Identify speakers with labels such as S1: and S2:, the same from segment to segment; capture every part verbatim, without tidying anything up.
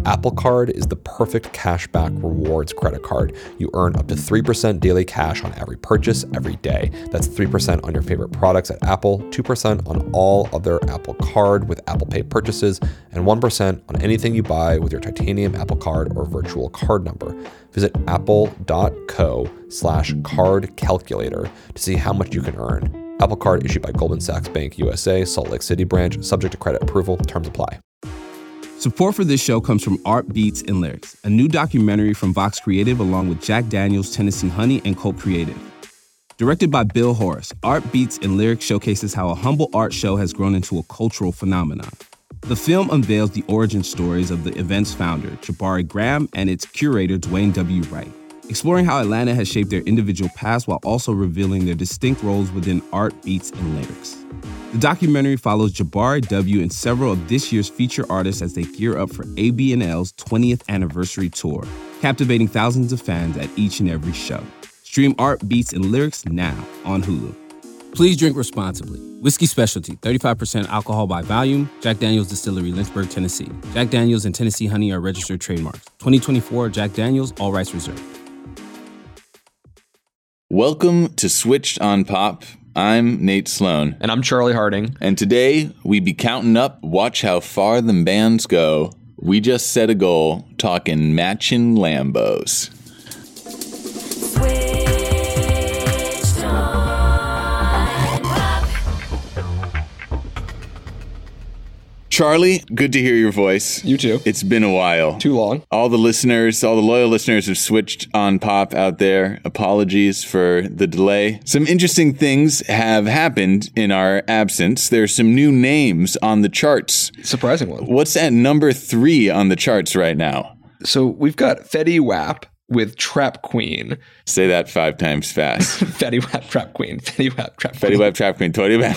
S1: Apple Card is the perfect cashback rewards credit card. You earn up to three percent daily cash on every purchase every day. That's three percent on your favorite products at Apple, two percent on all other Apple Card with Apple Pay purchases, and one percent on anything you buy with your titanium Apple Card or virtual card number. Visit apple.co slash card calculator to see how much you can earn. Apple Card issued by Goldman Sachs Bank U S A, Salt Lake City branch, subject to credit approval. Terms apply.
S2: Support for this show comes from Art Beats and Lyrics, a new documentary from Vox Creative along with Jack Daniels, Tennessee Honey, and Cult Creative. Directed by Bill Horace, Art Beats and Lyrics showcases how a humble art show has grown into a cultural phenomenon. The film unveils the origin stories of the event's founder, Jabari Graham, and its curator, Dwayne W. Wright, exploring how Atlanta has shaped their individual past while also revealing their distinct roles within art, beats, and lyrics. The documentary follows Jabari W. and several of this year's feature artists as they gear up for A B N L's twentieth anniversary tour, captivating thousands of fans at each and every show. Stream Art, Beats, and Lyrics now on Hulu. Please drink responsibly. Whiskey Specialty, thirty-five percent alcohol by volume. Jack Daniel's Distillery, Lynchburg, Tennessee. Jack Daniel's and Tennessee Honey are registered trademarks. twenty twenty-four Jack Daniel's, all rights reserved.
S3: Welcome to Switched on Pop. I'm Nate Sloan.
S4: And I'm Charlie Harding.
S3: And today, we be counting up, watch how far them bands go. We just set a goal, talking matching Lambos.
S5: Switched on Pop.
S3: Charlie, good to hear your voice.
S4: You too.
S3: It's been a while.
S4: Too long.
S3: All the listeners, all the loyal listeners have Switched on Pop out there. Apologies for the delay. Some interesting things have happened in our absence. There's some new names on the charts.
S4: Surprising one.
S3: What's at number three on the charts right now?
S4: So we've got Fetty Wap with Trap Queen.
S3: Say that five times fast.
S4: Fetty Wap, Trap Queen. Fetty Wap, Trap Queen.
S3: Fetty Wap, Trap Queen. Totally Wap.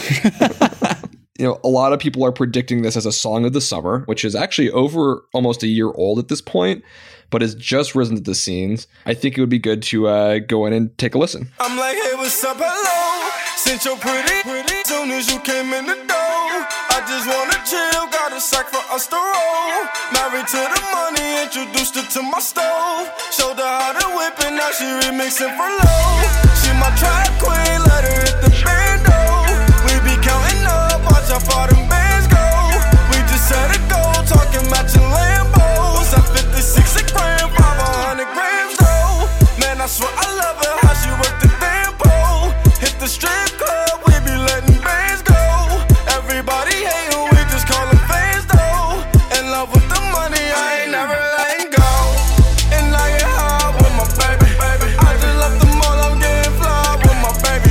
S4: You know, a lot of people are predicting this as a song of the summer, which is actually over almost a year old at this point, but has just risen to the scenes. I think it would be good to uh, go in and take a listen.
S6: I'm like, hey, what's up, hello? Since you're pretty, pretty, soon as you came in the door, I just wanna chill, got a sack for us to roll. Married to the money, introduced her to my stove. Showed her how to whip it, now she remixing for low. She my trap queen, let her hit the bando. We be counting up, watch how far them bands go. We just set a goal, talking matching Lambos. At fifty-six a gram, five hundred grams though. Man, I swear I love her, how she work the damn pole. Hit the strip club, we be letting bands go. Everybody hate who we just call them fans though. In love with the money, I ain't never letting go. And I get high with my baby, baby. I just left the mall, I'm getting fly with my baby,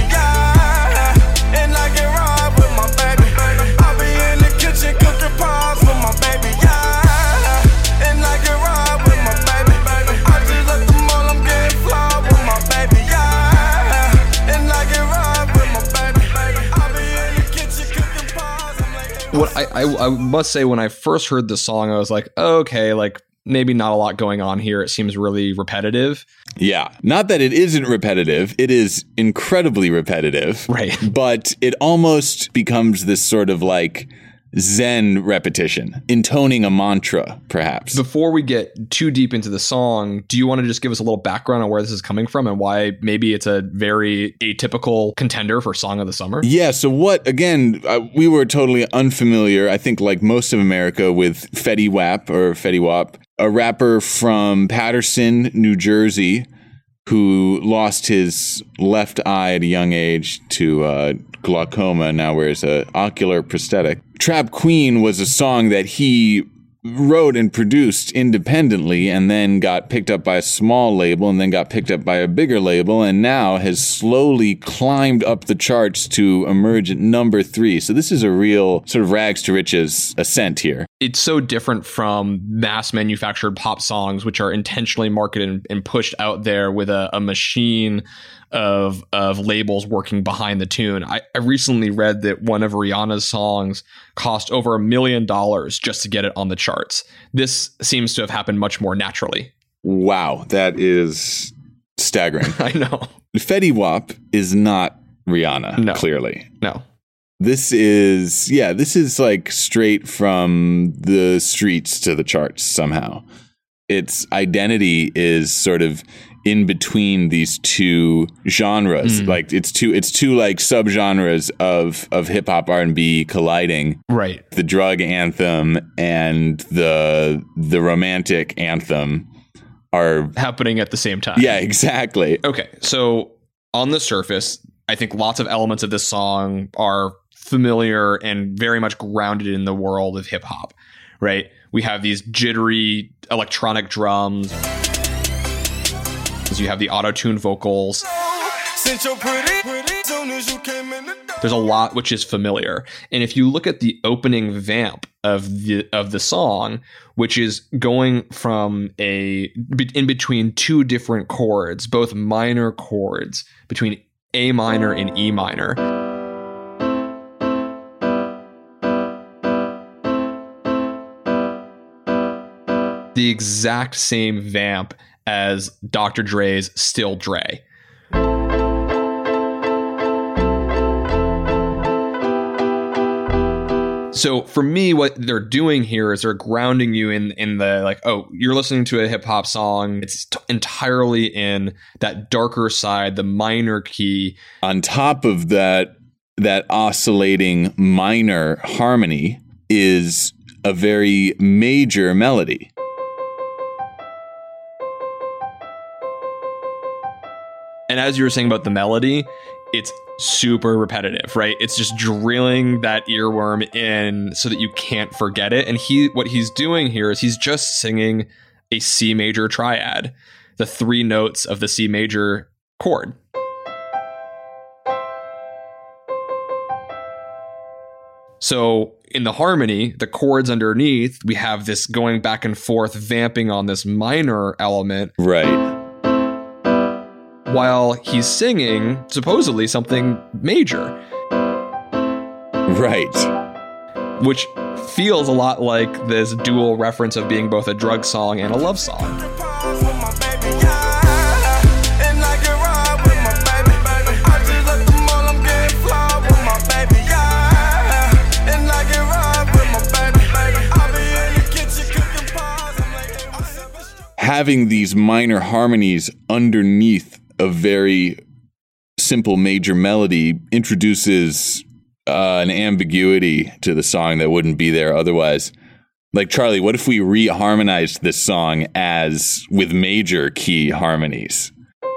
S6: yeah. And I get ride with my baby, baby. I be in the kitchen cooking pies with my baby, yeah. And I get ride with my baby, baby. I just left the mall, I'm getting fly with my baby, yeah. And I get ride with my baby, baby. I be in the kitchen cooking pies. I'm like, hey,
S4: What I, I, I must say, when I first heard the song, I was like, okay, like maybe not a lot going on here. It seems really repetitive.
S3: Yeah. Not that it isn't repetitive. It is incredibly repetitive.
S4: Right.
S3: But it almost becomes this sort of like Zen repetition, intoning a mantra, perhaps.
S4: Before we get too deep into the song, do you want to just give us a little background on where this is coming from and why maybe it's a very atypical contender for Song of the Summer?
S3: Yeah, so what, again, uh, we were totally unfamiliar, I think like most of America, with Fetty Wap or Fetty Wap, a rapper from Paterson, New Jersey, who lost his left eye at a young age to uh, glaucoma, now wears an ocular prosthetic. Trap Queen was a song that he wrote and produced independently and then got picked up by a small label and then got picked up by a bigger label and now has slowly climbed up the charts to emerge at number three. So this is a real sort of rags to riches ascent here.
S4: It's so different from mass manufactured pop songs, which are intentionally marketed and, and pushed out there with a, a machine of of labels working behind the tune. I, I recently read that one of Rihanna's songs cost over a million dollars just to get it on the charts. This seems to have happened much more naturally.
S3: Wow, that is staggering.
S4: I know.
S3: Fetty Wap is not Rihanna,
S4: No.
S3: clearly.
S4: No.
S3: This is, yeah, this is like straight from the streets to the charts somehow. Its identity is sort of in between these two genres. Mm. Like it's two, it's two like subgenres of, of hip hop R and B colliding.
S4: Right.
S3: The drug anthem and the, the romantic anthem are
S4: happening at the same time.
S3: Yeah, exactly.
S4: Okay. So on the surface, I think lots of elements of this song are familiar and very much grounded in the world of hip hop, right? We have these jittery electronic drums. You have the auto-tune vocals. There's a lot which is familiar. And if you look at the opening vamp of the of the song, which is going from a in between two different chords, both minor chords, between A minor and E minor. The exact same vamp as Doctor Dre's Still Dre. So for me, what they're doing here is they're grounding you in in the like, oh, you're listening to a hip hop song. It's t- entirely in that darker side, the minor key.
S3: On top of that, that oscillating minor harmony is a very major melody.
S4: And as you were saying about the melody, it's super repetitive, right? It's just drilling that earworm in so that you can't forget it. And he, what he's doing here is he's just singing a C major triad, the three notes of the C major chord. So in the harmony, the chords underneath, we have this going back and forth, vamping on this minor element.
S3: Right.
S4: While he's singing, supposedly, something major.
S3: Right.
S4: Which feels a lot like this dual reference of being both a drug song and a love song.
S3: Having these minor harmonies underneath a very simple major melody introduces uh, an ambiguity to the song that wouldn't be there otherwise. Like, Charlie, what if we reharmonized this song as with major key harmonies?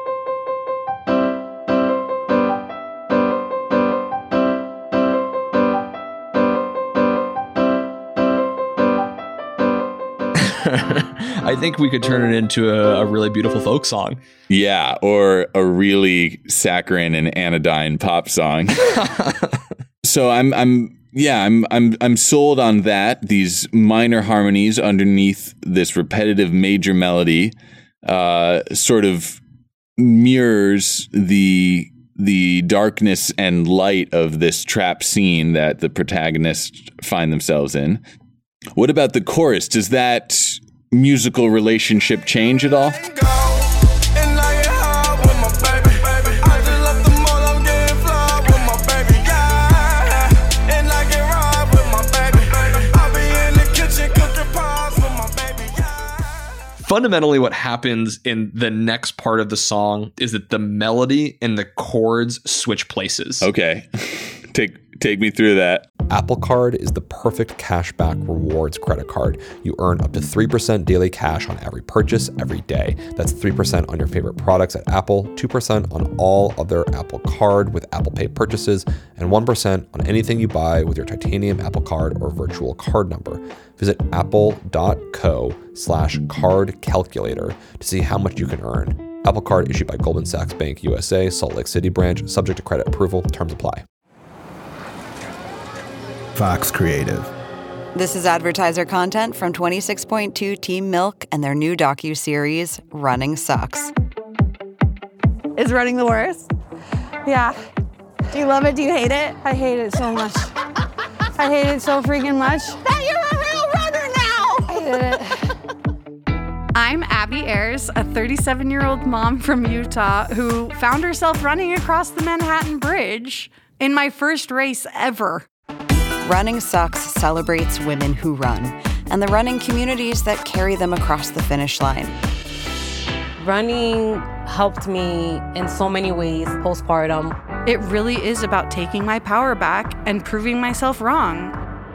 S4: I think we could turn it into a, a really beautiful folk song.
S3: Yeah, or a really saccharine and anodyne pop song. So I'm I'm yeah, I'm I'm I'm sold on that. These minor harmonies underneath this repetitive major melody uh, sort of mirrors the the darkness and light of this trap scene that the protagonists find themselves in. What about the chorus? Does that musical relationship change at all?
S4: Fundamentally, what happens in the next part of the song is that the melody and the chords switch places.
S3: Okay. Take take me through that.
S1: Apple Card is the perfect cashback rewards credit card. You earn up to three percent daily cash on every purchase every day. That's three percent on your favorite products at Apple, two percent on all other Apple Card with Apple Pay purchases, and one percent on anything you buy with your titanium Apple Card or virtual card number. Visit apple.co slash card calculator to see how much you can earn. Apple Card issued by Goldman Sachs Bank U S A, Salt Lake City branch, subject to credit approval. Terms apply.
S7: Fox Creative.
S8: This is advertiser content from twenty-six point two Team Milk and their new docuseries, Running Sucks.
S9: Is running the worst? Yeah. Do you love it? Do you hate it? I hate it so much. I hate it so freaking much. That you're a real runner now! I hate it.
S10: I'm Abby Ayers, a thirty-seven-year-old mom from Utah who found herself running across the Manhattan Bridge
S9: in my first race ever.
S8: Running Sucks celebrates women who run and the running communities that carry them across the finish line.
S7: Running helped me in so many ways postpartum.
S9: It really is about taking my power back and proving myself wrong.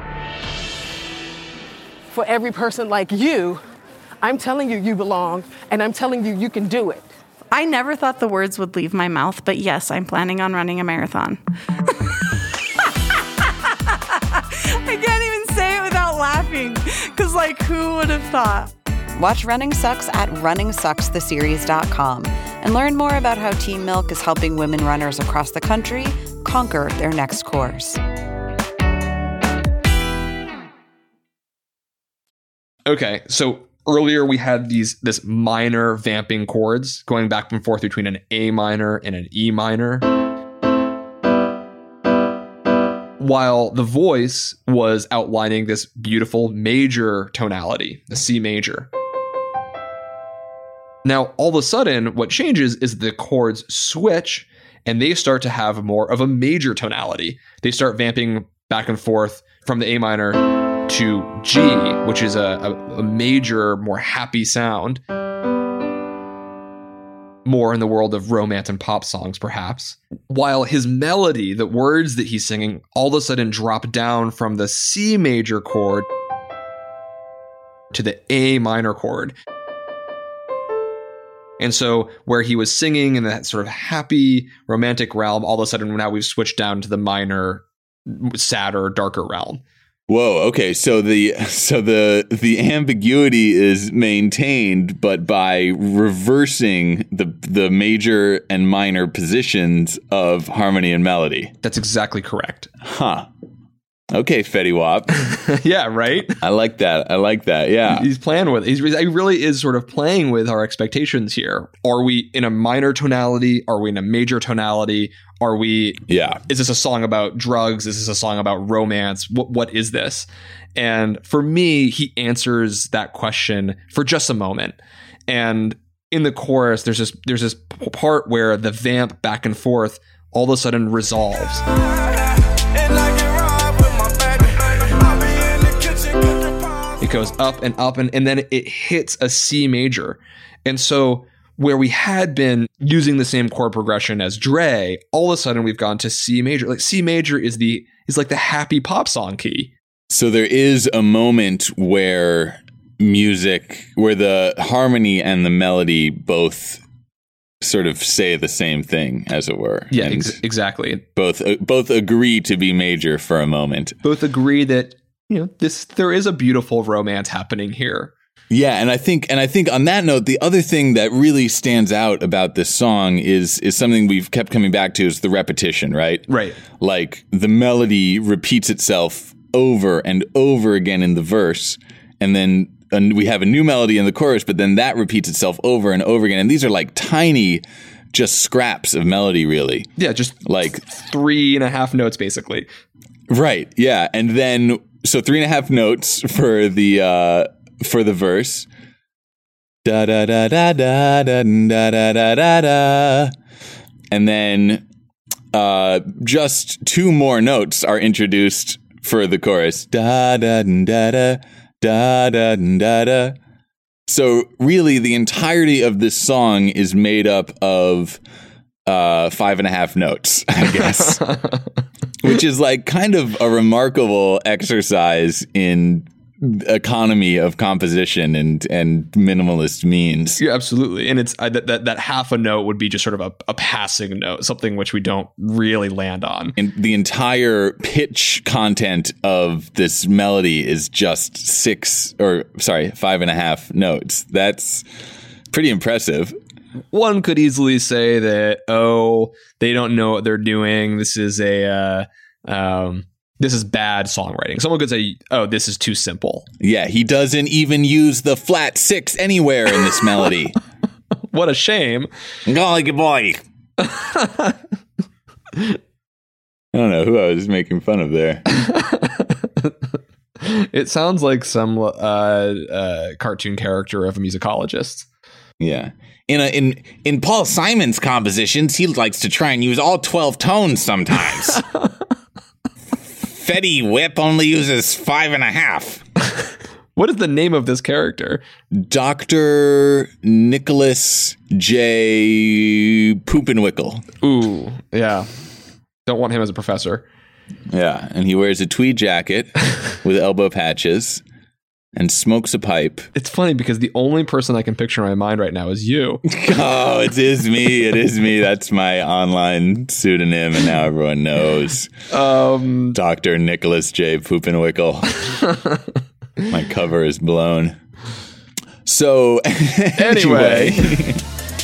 S10: For every person like you, I'm telling you you belong, and I'm telling you you can do it.
S9: I never thought the words would leave my mouth, but yes, I'm planning on running a marathon. I can't even say it without laughing, because, like, who would have thought?
S8: Watch Running Sucks at running sucks the series dot com and learn more about how Team Milk is helping women runners across the country conquer their next course.
S4: Okay, so earlier we had these this minor vamping chords going back and forth between an A minor and an E minor, while the voice was outlining this beautiful major tonality, the C major. Now, all of a sudden, what changes is the chords switch and they start to have more of a major tonality. They start vamping back and forth from the A minor to G, which is a, a, a major, more happy sound. More in the world of romance and pop songs, perhaps. While his melody, the words that he's singing, all of a sudden drop down from the C major chord to the A minor chord. And so where he was singing in that sort of happy romantic realm, all of a sudden now we've switched down to the minor, sadder, darker realm.
S3: Whoa, okay. So the so the the ambiguity is maintained, but by reversing the the major and minor positions of harmony and melody.
S4: That's exactly correct.
S3: Huh. Okay, Fetty Wap.
S4: Yeah, right?
S3: I like that. I like that. Yeah.
S4: He's playing with it. He's, he really is sort of playing with our expectations here. Are we in a minor tonality? Are we in a major tonality? Are we...
S3: Yeah.
S4: Is this a song about drugs? Is this a song about romance? What What is this? And for me, he answers that question for just a moment. And in the chorus, there's this, there's this part where the vamp back and forth all of a sudden resolves. It goes up and up, and, and then it hits a C major. And so where we had been using the same chord progression as Dre, all of a sudden we've gone to C major. Like C major is the is like the happy pop song key.
S3: So there is a moment where music, where the harmony and the melody both sort of say the same thing, as it were.
S4: Yeah, ex- exactly.
S3: Both uh, both agree to be major for a moment.
S4: Both agree that, you know, this there is a beautiful romance happening here.
S3: Yeah, and I think and I think on that note, the other thing that really stands out about this song is is something we've kept coming back to, is the repetition, right?
S4: Right.
S3: Like the melody repeats itself over and over again in the verse, and then and we have a new melody in the chorus, but then that repeats itself over and over again. And these are like tiny, just scraps of melody, really.
S4: Yeah, just
S3: like
S4: three and a half notes, basically.
S3: Right. Yeah, and then so three and a half notes for the uh, for the verse. Da da da da da da da da da da da, and then uh, just two more notes are introduced for the chorus. Da da da da. Da, da, da, da. So really, the entirety of this song is made up of uh, five and a half notes, I guess, which is like kind of a remarkable exercise in economy of composition and and minimalist means.
S4: Yeah, absolutely. And it's uh, that, that that half a note would be just sort of a, a passing note, something which we don't really land on.
S3: And the entire pitch content of this melody is just six or sorry, five and a half notes. That's pretty impressive.
S4: One could easily say that, oh, they don't know what they're doing. This is a uh, um This is bad songwriting. Someone could say, oh, this is too simple.
S3: Yeah, he doesn't even use the flat six anywhere in this melody.
S4: What a shame.
S3: Golly boy. I don't know who I was making fun of there.
S4: It sounds like some uh, uh, cartoon character of a musicologist.
S3: Yeah. In a, in in Paul Simon's compositions, he likes to try and use all twelve tones sometimes. Fetty Whip only uses five and a half.
S4: What is the name of this character?
S3: Doctor Nicholas J. Poopenwickle.
S4: Ooh, yeah. Don't want him as a professor.
S3: Yeah, and he wears a tweed jacket with elbow patches and smokes a pipe.
S4: It's funny because the only person I can picture in my mind right now is you.
S3: Oh, it is me. It is me. That's my online pseudonym, and now everyone knows.
S4: Um,
S3: Doctor Nicholas J. Poopenwickle. My cover is blown. So, anyway.
S4: anyway.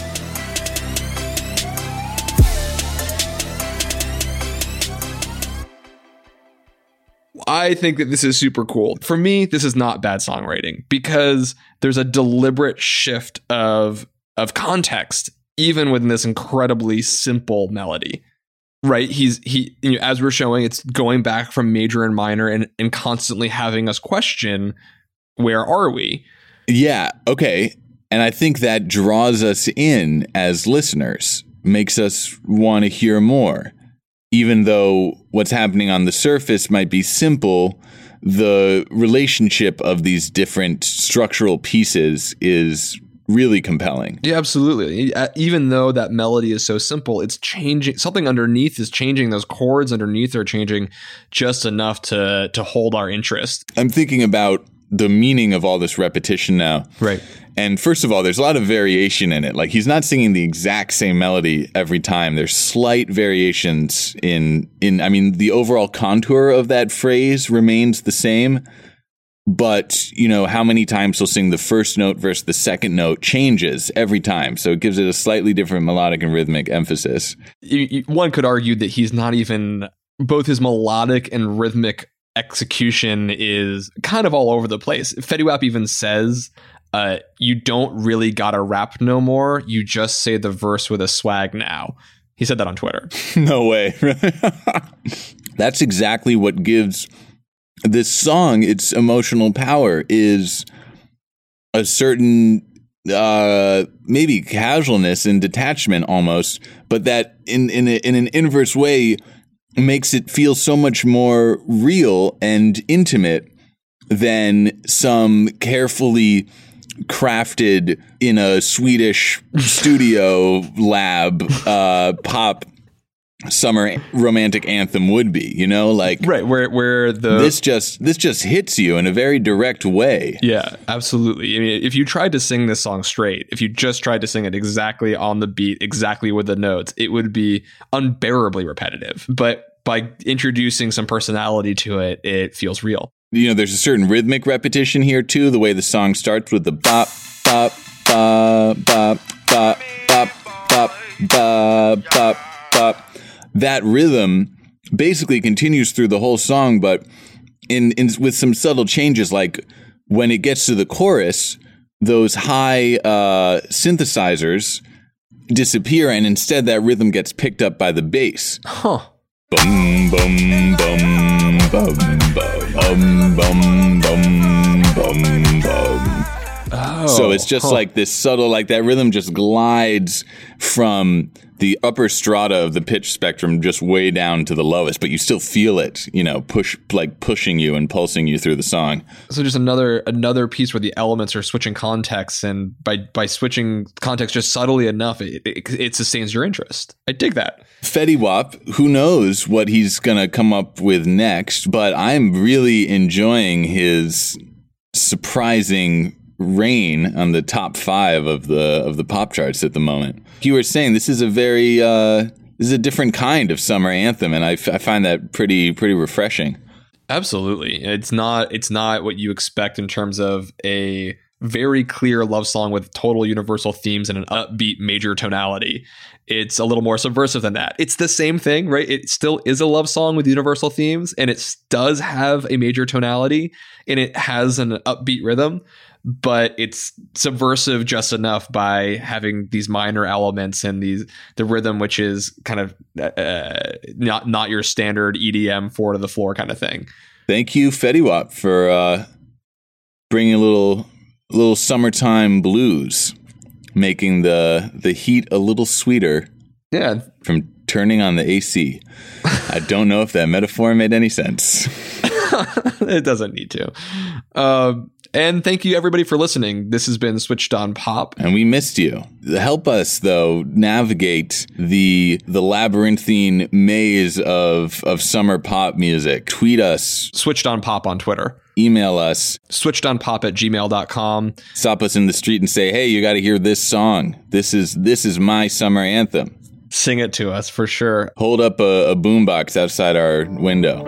S4: I think that this is super cool. For me, this is not bad songwriting because there's a deliberate shift of of context, even within this incredibly simple melody. Right? He's he you know, as we're showing, it's going back from major and minor and, and constantly having us question, where are we?
S3: Yeah, okay. And I think that draws us in as listeners, makes us want to hear more. Even though what's happening on the surface might be simple, the relationship of these different structural pieces is really compelling.
S4: Yeah, absolutely. Even though that melody is so simple, it's changing. Something underneath is changing. Those chords underneath are changing just enough to to hold our interest.
S3: I'm thinking about the meaning of all this repetition now.
S4: Right.
S3: And first of all, there's a lot of variation in it. Like, he's not singing the exact same melody every time. There's slight variations in, in, I mean, the overall contour of that phrase remains the same. But, you know, how many times he'll sing the first note versus the second note changes every time. So it gives it a slightly different melodic and rhythmic emphasis.
S4: You, you, one could argue that he's not even, both his melodic and rhythmic execution is kind of all over the place. Fetty Wap even says, uh, you don't really gotta rap no more. You just say the verse with a swag now. He said that on Twitter.
S3: No way. That's exactly what gives this song its emotional power, is a certain uh, maybe casualness and detachment almost, but that in, in, a, in an inverse way makes it feel so much more real and intimate than some carefully crafted in a Swedish studio lab uh, pop summer romantic anthem would be, you know, like
S4: right where where the
S3: this just this just hits you in a very direct way.
S4: Yeah, absolutely. I mean, if you tried to sing this song straight, if you just tried to sing it exactly on the beat, exactly with the notes, it would be unbearably repetitive. But by introducing some personality to it, it feels real.
S3: You know, there's a certain rhythmic repetition here too. The way the song starts with the bop bop bop bop bop bop bop bop bop bop. That rhythm basically continues through the whole song, but in, in with some subtle changes. Like when it gets to the chorus, those high uh, synthesizers disappear, and instead that rhythm gets picked up by the bass.
S4: Huh.
S3: Bum bum bum bum bum bum bum bum bum.
S4: Oh,
S3: so it's just
S4: huh.
S3: like this subtle, like that rhythm just glides from the upper strata of the pitch spectrum just way down to the lowest, but you still feel it, you know, push like pushing you and pulsing you through the song.
S4: So just another another piece where the elements are switching contexts, and by by switching context just subtly enough, it, it, it sustains your interest. I dig that.
S3: Fetty Wap, who knows what he's gonna come up with next, but I'm really enjoying his surprising reign on the top five of the of the pop charts at the moment. You were saying this is a very uh, this is a different kind of summer anthem, and I, f- I find that pretty pretty refreshing.
S4: Absolutely, it's not it's not what you expect in terms of a very clear love song with total universal themes and an upbeat major tonality. It's a little more subversive than that. It's the same thing, right? It still is a love song with universal themes, and it does have a major tonality, and it has an upbeat rhythm. But it's subversive just enough by having these minor elements and these the rhythm, which is kind of uh, not not your standard E D M four to the floor kind of thing.
S3: Thank you, Fetty Wap, for uh, bringing a little little summertime blues making the the heat a little sweeter.
S4: Yeah.
S3: From turning on the A C. I don't know if that metaphor made any sense.
S4: It doesn't need to. Uh, and thank you, everybody, for listening. This has been Switched on Pop.
S3: And we missed you. Help us, though, navigate the the labyrinthine maze of, of summer pop music. Tweet us.
S4: Switched on Pop on Twitter.
S3: Email us.
S4: switchedonpop at gmail dot com.
S3: Stop us in the street and say, hey, you got to hear this song. This is this is my summer anthem.
S4: Sing it to us, for sure.
S3: Hold up a, a boombox outside our window.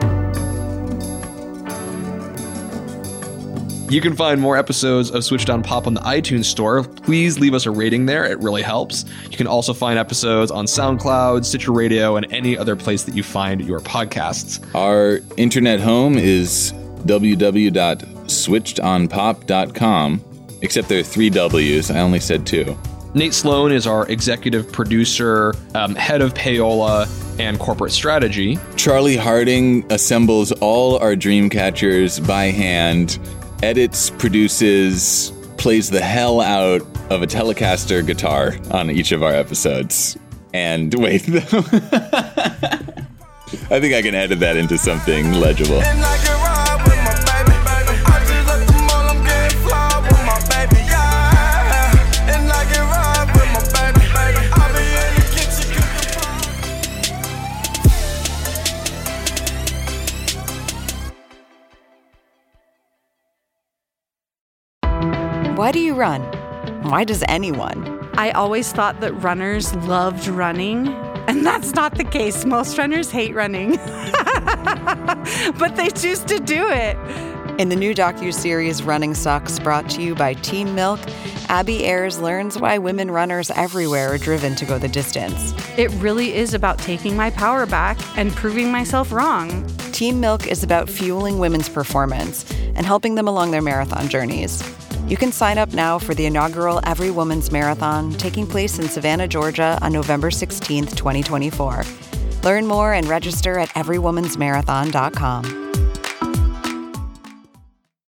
S4: You can find more episodes of Switched on Pop on the iTunes store. Please leave us a rating there. It really helps. You can also find episodes on SoundCloud, Stitcher Radio, and any other place that you find your podcasts.
S3: Our internet home is w w w dot switched on pop dot com, except there are three W's. I only said two.
S4: Nate Sloan is our executive producer, um, head of payola and corporate strategy.
S3: Charlie Harding assembles all our dream catchers by hand, edits, produces, plays the hell out of a Telecaster guitar on each of our episodes. And wait, I think I can edit that into something legible.
S8: Why do you run? Why does anyone?
S9: I always thought that runners loved running, and that's not the case. Most runners hate running, but they choose to do it.
S8: In the new docuseries Running Sucks, brought to you by Team Milk, Abby Ayers learns why women runners everywhere are driven to go the distance.
S9: It really is about taking my power back and proving myself wrong.
S8: Team Milk is about fueling women's performance and helping them along their marathon journeys. You can sign up now for the inaugural Every Woman's Marathon taking place in Savannah, Georgia on November sixteenth, twenty twenty-four. Learn more and register at every woman's marathon dot com.